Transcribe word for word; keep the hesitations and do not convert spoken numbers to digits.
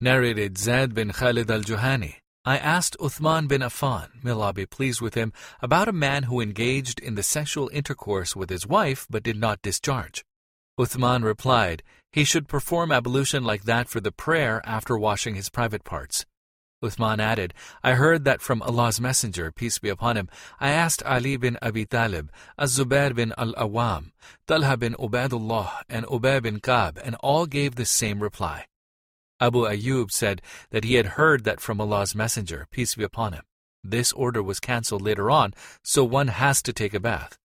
Narrated Zaid bin Khalid al-Juhani, I asked Uthman bin Affan, may Allah be pleased with him, about a man who engaged in the sexual intercourse with his wife but did not discharge. Uthman replied, he should perform ablution like that for the prayer after washing his private parts. Uthman added, I heard that from Allah's Messenger, peace be upon him. I asked Ali bin Abi Talib, Az-Zubair bin al-Awwam, Talha bin Ubaidullah, and Ubay bin Ka'b, and all gave the same reply. Abu Ayyub said that he had heard that from Allah's Messenger, peace be upon him. This order was cancelled later on, so one has to take a bath.